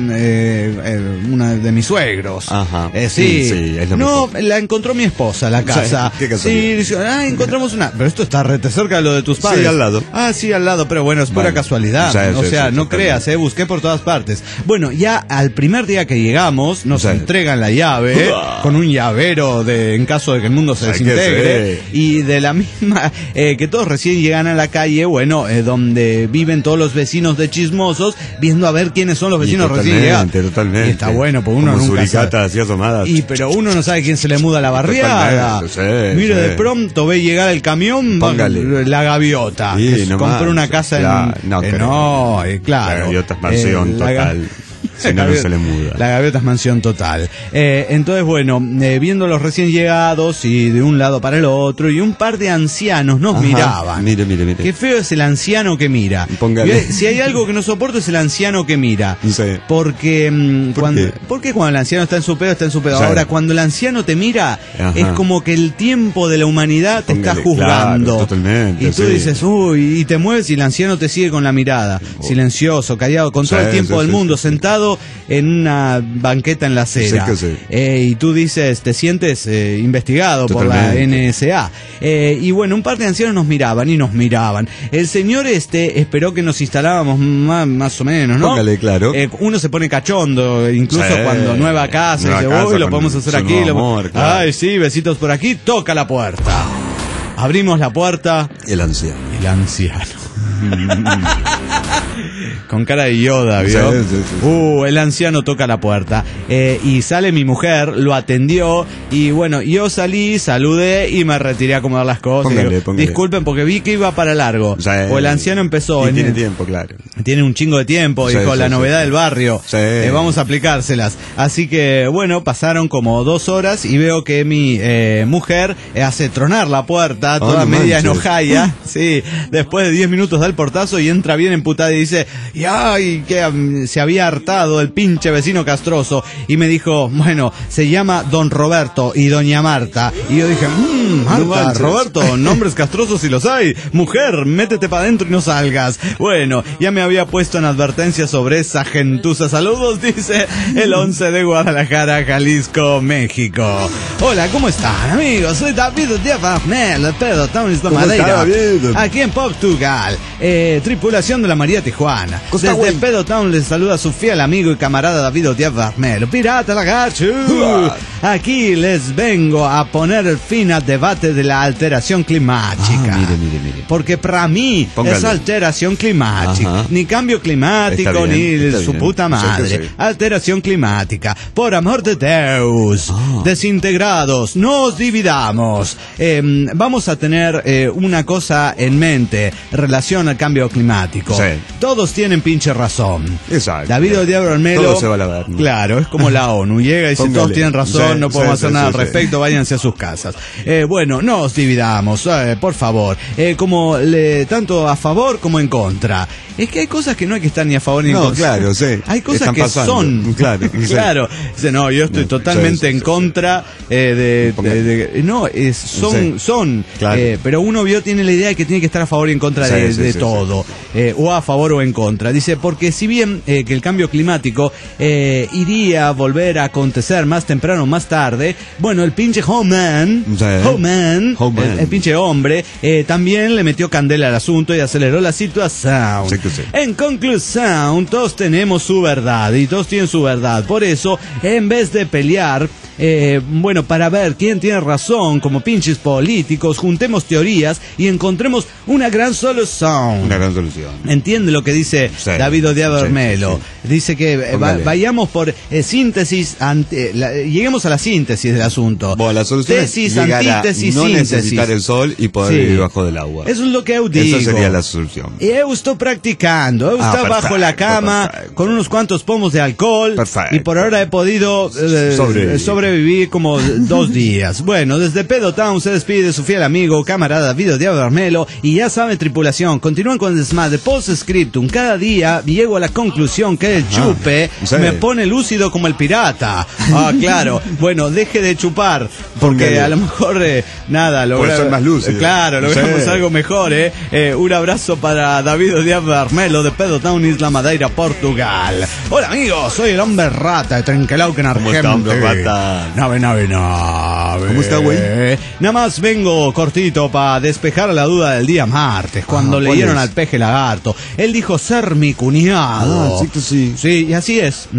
una de mis suegros. Sí, es lo mejor. La encontró mi esposa, la casa. ¿Qué casualidad? Sí, encontramos una. Pero esto está rete cerca de lo de tus padres. Sí, al lado. Sí, al lado, pero bueno, es pura casualidad. O sea, no creas, busqué por todas partes. Bueno, ya al primer día que llegamos, nos entregan la llave con un llavero en caso de que el mundo se desintegre. Y de la misma que todos recién llegan a la calle, bueno, donde viven todos los vecinos de chismosos, viendo a ver quiénes son los vecinos recién llegados. Totalmente. Y está bueno, porque uno como nunca sabe. Así asomadas. Pero uno no sabe quién se le muda la barriada. Mire, de pronto ve llegar el camión, la gaviota. Compró una casa claro. La gaviota es mansión total. Si no se le muda. La gaviota es mansión total. Entonces, bueno, viendo los recién llegados y de un lado para el otro, y un par de ancianos nos miraban. Mire. Qué feo es el anciano que mira. Si hay algo que no soporto es el anciano que mira. Porque cuando el anciano está en su pedo, está en su pedo. Ahora, cuando el anciano te mira, es como que el tiempo de la humanidad te está juzgando. Claro, totalmente. Y tú dices, uy, y te mueves y el anciano te sigue con la mirada. Silencioso, callado, con todo el tiempo del mundo, sentado sentado en una banqueta en la acera. Sí. Y tú dices, te sientes investigado totalmente por la NSA. Y bueno, un par de ancianos nos miraban. El señor esperó que nos instalábamos más o menos, ¿no? Póngale, claro. Uno se pone cachondo, incluso cuando nueva casa, dice, uy, lo podemos hacer aquí. Amor, claro. Ay, sí, besitos por aquí, toca la puerta. Abrimos la puerta. El anciano. Con cara de Yoda, ¿vio? Sí. El anciano toca la puerta. Y sale mi mujer, lo atendió. Y bueno, yo salí, saludé y me retiré a acomodar las cosas. Póngale. Disculpen porque vi que iba para largo. O el anciano empezó. Tiene tiempo, claro. Tiene un chingo de tiempo, dijo, la novedad del barrio. Vamos a aplicárselas. Así que, bueno, pasaron como 2 horas y veo que mi mujer hace tronar la puerta, toda media enojada. Sí, después de 10 minutos da el portazo y entra bien emputada y dice, ¡ay! Que se había hartado el pinche vecino castroso. Y me dijo, bueno, se llama Don Roberto y Doña Marta. Y yo dije, Marta, Roberto, nombres castrosos si los hay. Mujer, métete para adentro y no salgas. Bueno, ya me había puesto en advertencia sobre esa gentuza. Saludos, dice el 11 de Guadalajara, Jalisco, México. Hola, ¿cómo están, amigos? Soy David Díaz Varmelo, de Pedro Town, Madeira, aquí en Portugal. Tripulación de la María Tijuana. Desde Pedro Town les saluda su fiel amigo y camarada David Díaz Varmelo. Pirata Lagarto. Aquí les vengo a poner fin al debate de la alteración climática. Mire. Porque para mí es alteración climática. Ni cambio climático, ni su puta madre. Sí. Alteración climática. Por amor de Deus. Desintegrados. No os dividamos. Vamos a tener una cosa en mente. Relación al cambio climático. Sí. Todos tienen pinche razón. Exacto. David Díaz Varmelo. Todo se va a lavar. Claro, es como la ONU. Llega y dice, todos tienen razón, no podemos hacer nada al respecto, váyanse a sus casas. Bueno, no os dividamos, por favor. Tanto a favor como en contra. Es que hay cosas que no hay que estar ni a favor ni en contra. Claro, sí. Hay cosas que son. Claro. Claro. Dice, no, yo estoy totalmente en contra son. Claro. Pero uno tiene la idea de que tiene que estar a favor y en contra de todo. O a favor o en contra. Dice, porque si bien que el cambio climático iría a volver a acontecer más temprano o más tarde, bueno, el pinche Homeman, el pinche hombre, también le metió candela al asunto y aceleró la situación. Sí. En conclusión, todos tenemos su verdad y todos tienen su verdad. Por eso, en vez de pelear, para ver quién tiene razón, como pinches políticos, juntemos teorías y encontremos una gran solución. ¿Entiende lo que dice David Díaz Varmelo? Sí. Dice que vayamos por síntesis, lleguemos a la síntesis del asunto. Bueno, la solución tesis, es antítesis, no síntesis. Necesitar el sol y poder vivir bajo del agua. Eso es lo que yo digo. Esa sería la solución. Yo estoy practicando. Yo estaba bajo la cama con unos cuantos pomos de alcohol. Perfecto. Y por ahora he podido sobrevivir como 2 días. Bueno, desde Pedo Town se despide su fiel amigo, camarada David Díaz Varmelo. Y ya sabe, tripulación, continúan con el desmadre post-scriptum. Cada día llego a la conclusión que el chupe me pone lúcido como el pirata. Claro. Bueno, deje de chupar, porque a lo mejor puede ser más lúcido. Claro, logramos algo mejor. Un abrazo para David Díaz Varmelo de Pedro Town, Isla Madeira, Portugal. Hola amigos, soy el hombre rata de Trenquelauquen, Argentina. ¿Cómo está, hombre rata? Nave. ¿Cómo está, güey? Nada más vengo cortito para despejar la duda del día martes, cuando leyeron al peje lagarto. Él dijo ser mi cuñado. Sí. Sí, y así es.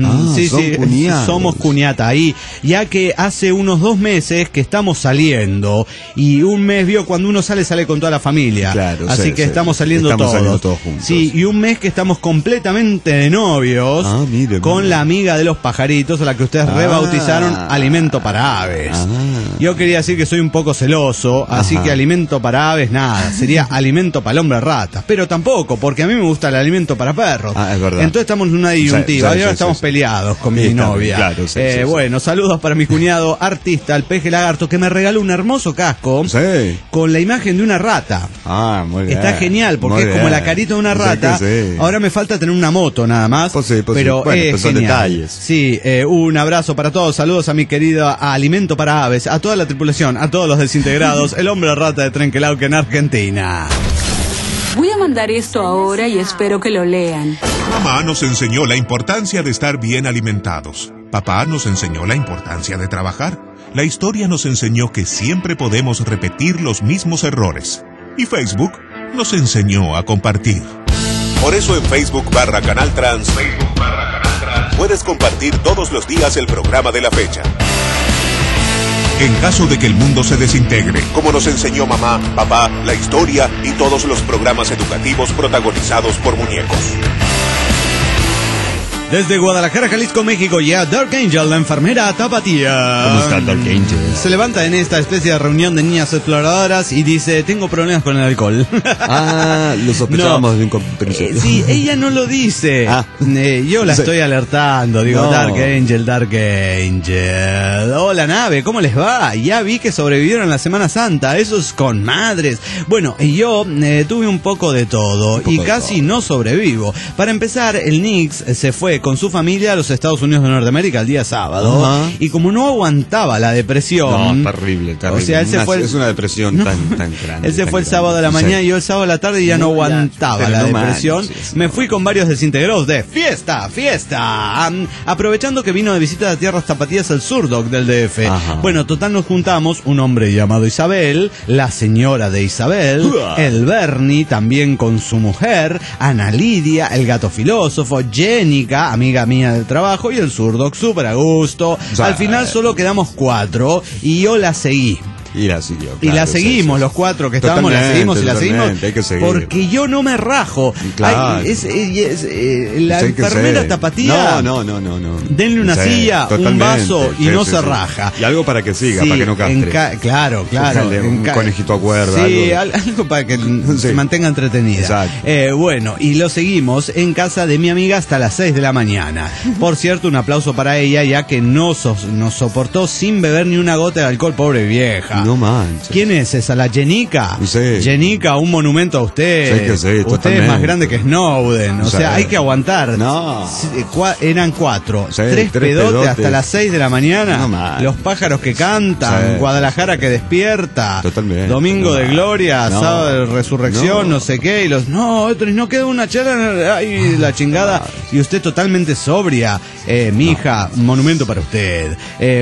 Somos cuñata ahí, ya que hace unos 2 meses que estamos saliendo, y un mes cuando uno sale con toda la familia. Claro, así que estamos saliendo todos juntos. Sí, y un mes que estamos completamente de novios con la amiga de los pajaritos, a la que ustedes rebautizaron Alimento para Aves. Yo quería decir que soy un poco celoso, así que alimento para aves, nada, sería alimento para el hombre rata, pero tampoco, porque a mí me gusta el alimento para perros. Es verdad. Entonces estamos en una disyuntiva, y ahora estamos peleados con mi novia. Claro, bueno, saludos para mi cuñado artista, el peje lagarto, que me regaló un hermoso casco con la imagen de una rata. Muy bien. Está genial, porque es como la carita de una rata. Ahora me falta tener una moto nada más, pero es son genial. Detalles. Sí, un abrazo para todos, saludos a mi querido Alimento para Aves, a toda la tripulación, a todos los desintegrados, el hombre rata de Trenquelauquen, en Argentina. Voy a mandar esto ahora y espero que lo lean. Mamá nos enseñó la importancia de estar bien alimentados. Papá nos enseñó la importancia de trabajar. La historia nos enseñó que siempre podemos repetir los mismos errores. Y Facebook nos enseñó a compartir. Por eso en Facebook/Canal Trans, puedes compartir todos los días el programa de la fecha. En caso de que el mundo se desintegre, como nos enseñó mamá, papá, la historia y todos los programas educativos protagonizados por muñecos. Desde Guadalajara, Jalisco, México, ya Dark Angel, la enfermera tapatía. ¿Cómo está Dark Angel? Se levanta en esta especie de reunión de niñas exploradoras y dice, tengo problemas con el alcohol. Lo sospechábamos de un principio. Sí, ella no lo dice. Yo la estoy alertando, digo, no. Dark Angel, Dark Angel. Hola, nave, ¿cómo les va? Ya vi que sobrevivieron la Semana Santa, esos con madres. Bueno, yo tuve un poco de todo y casi no sobrevivo. Para empezar, el Nix se fue con su familia a los Estados Unidos de Norteamérica el día sábado. Y como no aguantaba la depresión... No, terrible. O sea, él se fue... Es una depresión tan grande. Él se fue el sábado a la mañana y yo el sábado a la tarde y ya no aguantaba la depresión. Me fui con varios desintegrados de fiesta. Aprovechando que vino de visita a tierras tapatías el Zurdok del DF. Bueno, total nos juntamos, un hombre llamado Isabel, la señora de Isabel, el Bernie también con su mujer, Ana Lidia, el gato filósofo, Jenica, amiga mía del trabajo, y el Zurdok súper a gusto. Al final solo quedamos 4 y yo la seguí. Y la siguió. Claro, y la seguimos, los 4 que estábamos, la seguimos. Hay que seguir. Porque yo no me rajo. Claro. La enfermera tapatía. No. Denle una silla, un vaso y no se raja. Y algo para que siga, para que no castre. Claro. Un conejito a cuerda. Sí, algo para que se mantenga entretenida. Exacto. Bueno, y lo seguimos en casa de mi amiga hasta las 6 de la mañana. Por cierto, un aplauso para ella, ya que nos soportó sin beber ni una gota de alcohol, pobre vieja. No manches. ¿Quién es esa? ¿La Jenica? Sí. Jenica, un monumento a usted. Sí, usted totalmente. Es más grande que Snowden. O sea, hay que aguantar. No. Eran 4. 3 pedotes hasta las 6 de la mañana. No, los pájaros que cantan. Guadalajara que despierta. Totalmente. Domingo de Gloria. Sábado de Resurrección. No sé qué. Y no queda una charla. Ay, la chingada. Y usted totalmente sobria. Mija, monumento para usted.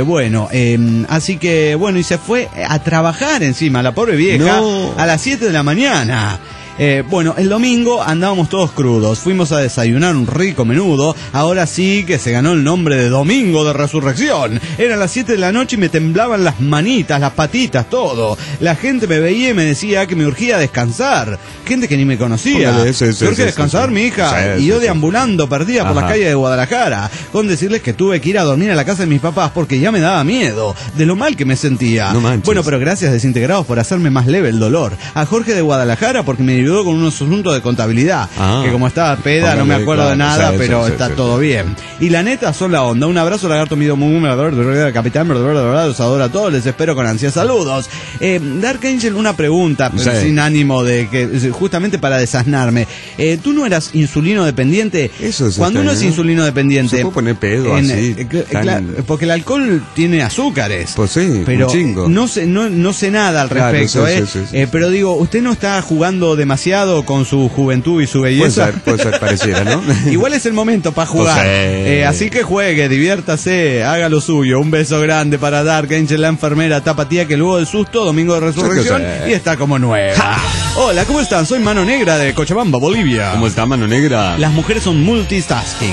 Así que, bueno, y se fue a trabajar encima, la pobre vieja, a las 7 de la mañana. El domingo andábamos todos crudos. Fuimos a desayunar un rico menudo. Ahora sí que se ganó el nombre de Domingo de Resurrección. Eran las 7 de la noche y me temblaban las manitas, las patitas, todo. La gente me veía y me decía que me urgía descansar. Gente que ni me conocía. Me urgía descansar, mi hija. Y yo deambulando perdida por las calles de Guadalajara, con decirles que tuve que ir a dormir a la casa de mis papás porque ya me daba miedo de lo mal que me sentía. Bueno, pero gracias Desintegrados por hacerme más leve el dolor. A Jorge de Guadalajara porque me con unos asuntos de contabilidad, que como estaba peda no me acuerdo de nada, pero está todo bien. Y la neta son la onda. Un abrazo, lagarto mido capitán, los adoro a todos, les espero con ansias. Saludos. Dark Angel, una pregunta, sin ánimo de que, justamente para desasnarme. ¿Tú no eras insulino dependiente? Eso es. Cuando uno es insulino dependiente, se puede poner pedo así. Porque el alcohol tiene azúcares. Pues sí, pero un chingo. No sé nada al respecto, pero digo, usted no está jugando demasiado con su juventud y su belleza. Puede ser pareciera, ¿no? Igual es el momento para jugar. Así que juegue, diviértase, haga lo suyo. Un beso grande para Dark Angel, la enfermera tapatía que luego del susto, Domingo de Resurrección, y está como nueva. Hola, ¿cómo están? Soy Mano Negra de Cochabamba, Bolivia. ¿Cómo está, Mano Negra? Las mujeres son multitasking.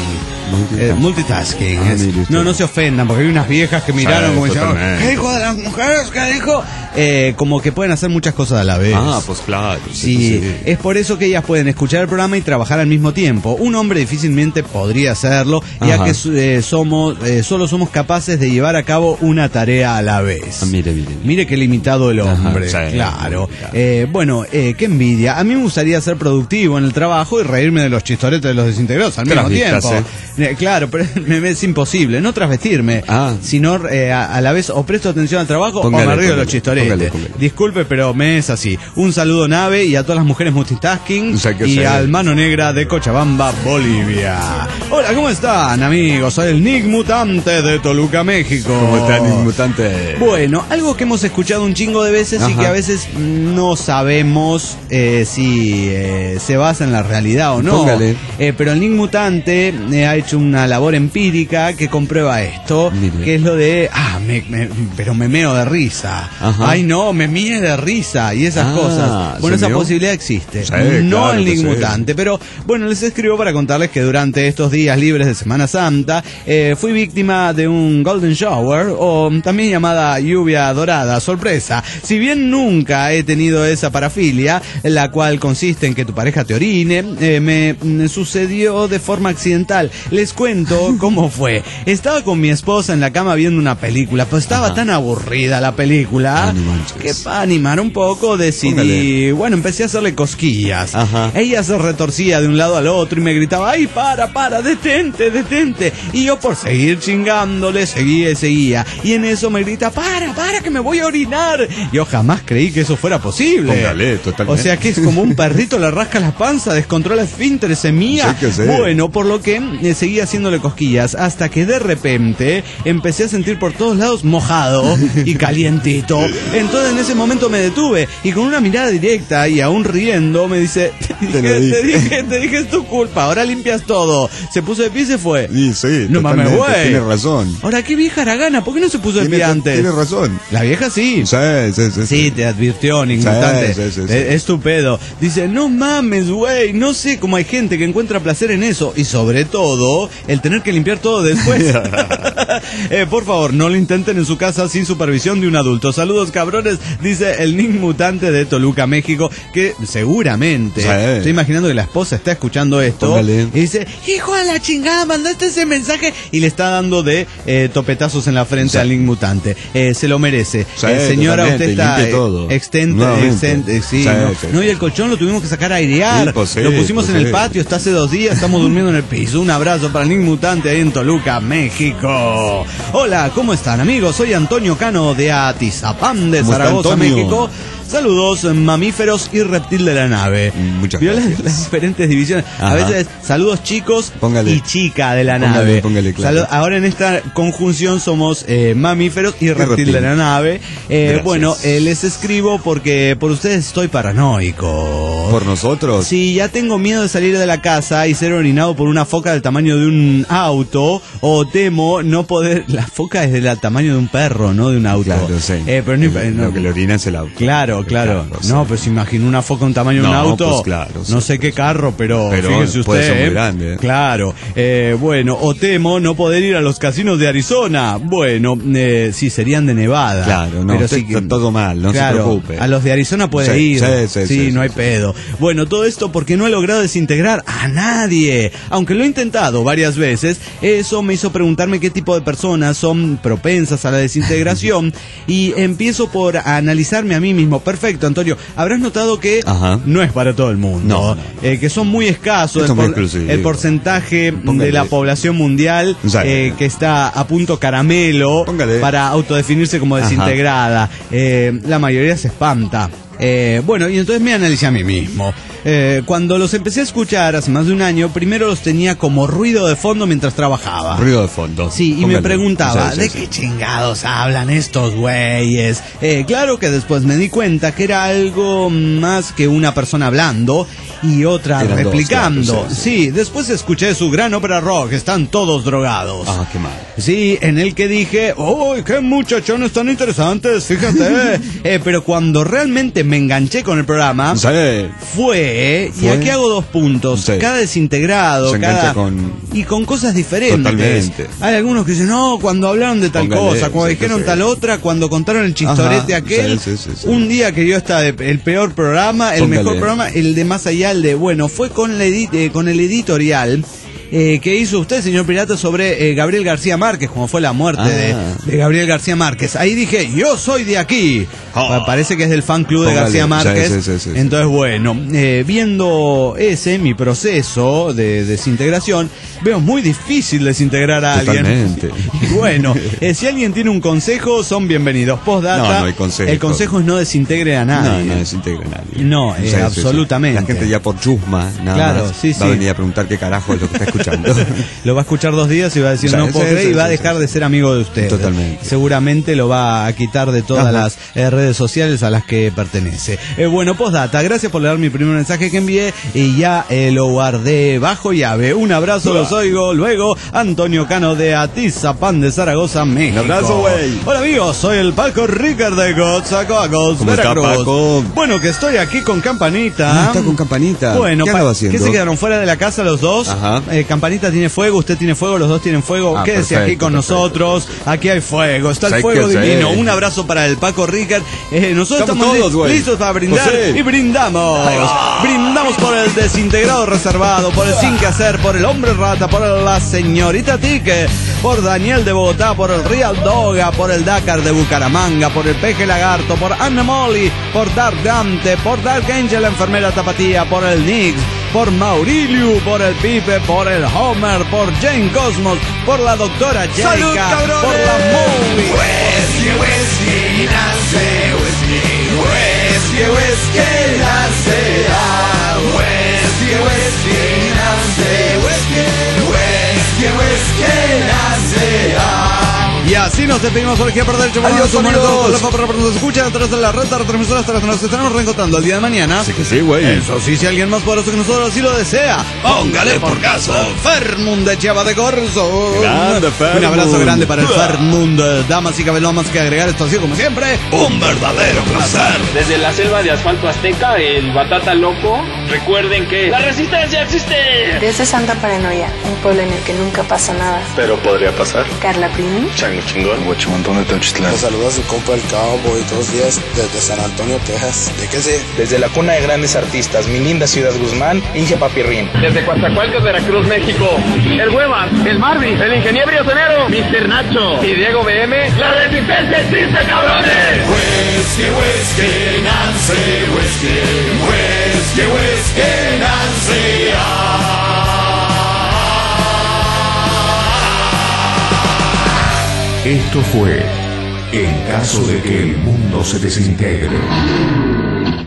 No se ofendan, porque hay unas viejas que miraron como diciendo, ¿qué dijo de las mujeres? ¿Qué dijo? Como que pueden hacer muchas cosas a la vez. Pues claro. Sí. Es por eso que ellas pueden escuchar el programa y trabajar al mismo tiempo. Un hombre difícilmente podría hacerlo, ya que solo somos capaces de llevar a cabo una tarea a la vez. Mire qué limitado el hombre. Claro. Qué envidia. A mí me gustaría ser productivo en el trabajo y reírme de los chistoretes de los desintegrados al mismo tiempo. Claro, pero me es imposible. No transvestirme, sino a la vez o presto atención al trabajo o me río de los chistoretes. Disculpe, pero me es así. Un saludo, nave, y a todas las mujeres multitasking y al Mano Negra de Cochabamba, Bolivia. Hola, ¿cómo están, amigos? Soy el Nick Mutante de Toluca, México. ¿Cómo está, Nick Mutante? Bueno, algo que hemos escuchado un chingo de veces y que a veces no sabemos si se basa en la realidad o no. Pero el Nick Mutante ha hecho una labor empírica que comprueba esto, que es lo de, pero me meo de risa. Ajá. Ay, no, me mie de risa y esas cosas. Bueno, esa posibilidad existe. Sí, no claro el Nick Mutante, pero bueno, les escribo para contarles que durante estos días libres de Semana Santa fui víctima de un Golden Shower, o también llamada lluvia dorada, sorpresa. Si bien nunca he tenido esa parafilia, la cual consiste en que tu pareja te orine, me sucedió de forma accidental. Les cuento cómo fue. Estaba con mi esposa en la cama viendo una película, pues estaba tan aburrida la película que para animar un poco decidí, bueno, empecé a hacerle cosquillas. Ella se retorcía de un lado al otro y me gritaba, ay, para, detente. Y yo por seguir chingándole, seguía. Y en eso me grita, para, que me voy a orinar. Yo jamás creí que eso fuera posible. Totalmente. O sea que es como un perrito le rasca la panza, descontrola esfínteres, se mía. Bueno, por lo que seguía haciéndole cosquillas, hasta que de repente empecé a sentir por todos lados mojado y calientito. Entonces en ese momento me detuve y con una mirada directa y aún riendo me dice, te dije es tu culpa, ahora limpias todo. Se puso de pie y se fue. Sí, no mames, güey. Tienes razón. Ahora, qué vieja haragana, ¿por qué no se puso de pie antes? Tienes razón. La vieja sí. Sí, te advirtió, Nick Mutante. Sí. Es tu pedo. Dice, no mames, güey, no sé cómo hay gente que encuentra placer en eso. Y sobre todo, el tener que limpiar todo después. Por favor, no lo intenten en su casa sin supervisión de un adulto. Saludos, cabrones, dice el Nick Mutante de Toluca, México, que seguramente, estoy imaginando que la esposa está escuchando esto. Y dice, hijo de la chingada, mandaste ese mensaje. Y le está dando de topetazos en la frente al Nick Mutante. Se lo merece. Señora, usted está no, y el colchón lo tuvimos que sacar a airear. Lo pusimos en el patio, está hace 2 días, estamos durmiendo en el piso. Un abrazo para el Nick Mutante ahí en Toluca, México. Hola, ¿cómo están, amigos? Soy Antonio Cano de Atizapán de Zaragoza, México. Saludos, mamíferos y reptil de la nave. Muchas gracias. Las diferentes divisiones. A veces, saludos chicos y chica de la nave. Claro. Ahora en esta conjunción somos mamíferos y reptil de la nave. Bueno, les escribo porque por ustedes estoy paranoico. ¿Por nosotros? Sí, ya tengo miedo de salir de la casa y ser orinado por una foca del tamaño de un auto, o temo no poder... La foca es del tamaño de un perro, no de un auto. Claro, sí. Pero lo que le orina es el auto. Claro. No, pero se imagina una foca un tamaño de un auto. Pues claro, no sé qué carro, pero fíjese usted. Puede ser muy grande. Claro. Bueno, o temo no poder ir a los casinos de Arizona. Bueno, sí, serían de Nevada. Claro, no, pero sí, está todo mal, no se preocupe. A los de Arizona puede ir. Sí, no hay pedo. Bueno, todo esto porque no he logrado desintegrar a nadie. Aunque lo he intentado varias veces, eso me hizo preguntarme qué tipo de personas son propensas a la desintegración. Y empiezo por analizarme a mí mismo. Perfecto, Antonio. Habrás notado que no es para todo el mundo. No. Que son muy escasos el porcentaje de la población mundial que está a punto caramelo para autodefinirse como desintegrada. La mayoría se espanta. Bueno, y entonces me analicé a mí mismo. Cuando los empecé a escuchar hace más de un año, primero los tenía como ruido de fondo mientras trabajaba. Ruido de fondo. Sí, y me preguntaba, ¿de qué chingados hablan estos güeyes? Claro que después me di cuenta que era algo más que una persona hablando y otra replicando. Sí, después escuché su gran ópera rock, están todos drogados. Ah, qué mal. Sí, en el que dije, ¡uy, qué muchachones tan interesantes! Fíjate. Pero cuando realmente me enganché con el programa, fue, y aquí hago 2 puntos, cada desintegrado, y con cosas diferentes. Totalmente. Hay algunos que dicen, no, cuando hablaron de tal cosa, cuando dijeron tal otra, cuando contaron el chistorete aquel, un día que yo estaba el peor programa, el mejor programa, el de más allá, el de, bueno, fue con el editorial que hizo usted, señor Pirata, sobre Gabriel García Márquez, como fue la muerte de Gabriel García Márquez. Ahí dije, yo soy de aquí. Parece que es del fan club de García Márquez. Entonces, bueno, viendo mi proceso de desintegración, veo muy difícil desintegrar a alguien. Totalmente. Y bueno, si alguien tiene un consejo, son bienvenidos. Postdata, no hay consejo. El consejo es no desintegre a nadie. No desintegre a nadie. No, absolutamente. La gente ya por chusma, nada más, va a venir a preguntar qué carajo es lo que está escuchando. escuchando. Lo va a escuchar 2 días y va a decir no puedo creer y va a dejar de ser amigo de usted. Totalmente. Seguramente lo va a quitar de todas las redes sociales a las que pertenece. Bueno, postdata, gracias por leer mi primer mensaje que envié y ya lo guardé bajo llave. Un abrazo, los oigo luego. Antonio Cano de Atizapán de Zaragoza, México. Un abrazo, güey. Hola amigos, soy el Paco Ricard de Coatzacoalcos, Veracruz. Está, Paco? Bueno, que estoy aquí con Campanita. Está con Campanita. Bueno, ¿qué andaba haciendo? ¿Qué se quedaron fuera de la casa los dos? Ajá. Campanita tiene fuego, usted tiene fuego, los dos tienen fuego. Quédese aquí con nosotros. Aquí hay fuego, está el fuego divino. Un abrazo para el Paco Ricard. Nosotros estamos todos, listos para brindar y brindamos. Brindamos por el desintegrado reservado, por el sin que hacer, por el hombre rata, por la señorita Tique, por Daniel de Bogotá, por el Real Doga, por el Dakar de Bucaramanga, por el Peje Lagarto, por Anna Molly, por Dark Dante, por Dark Angel, la enfermera Tapatía, por el Nix, por Mauriliu, por el Pipe, por el Homer, por Jane Cosmos, por la doctora Jessica, por la Movie. Whisky, whisky, nace, whisky, whisky, whisky, nace, whisky, whisky, nace, whisky, whisky, whisky, nace, Y así nos despedimos por aquí a perder. Adiós, amigos. Nos escuchan a través de la red de retransmisora hasta las que nos estaremos reencontrando el día de mañana. Sí que sí, güey. Eso sí, si alguien más poderoso que nosotros así lo desea, póngale por caso. Fermund de Chiava de Corzo. Grande, Fermund. Un abrazo grande para el Fermund. Damas y caballeros, más que agregar, esto ha sido como siempre un verdadero placer. Desde la selva de asfalto azteca, el Batata Loco, recuerden que ¡la resistencia existe! Desde Santa Paranoia, un pueblo en el que nunca pasa nada. Pero podría pasar. Carla Primi. Chango chingón. Guachimontón de Teuchitlán. Los saluda a su compa el Cowboy todos los días desde San Antonio, Texas. ¿De qué sé? Desde la cuna de grandes artistas, mi linda ciudad Guzmán, Inge Papirrín. Desde Coatzacoalcos, Veracruz, México, el Huevas, el Marvi, el ingeniero Sonero, Mr. Nacho y Diego BM. ¡La resistencia existe, cabrones! Whisky, whisky, Nancy, whisky, whisky, whisky, Nancy. Esto fue En caso de que el mundo se desintegre.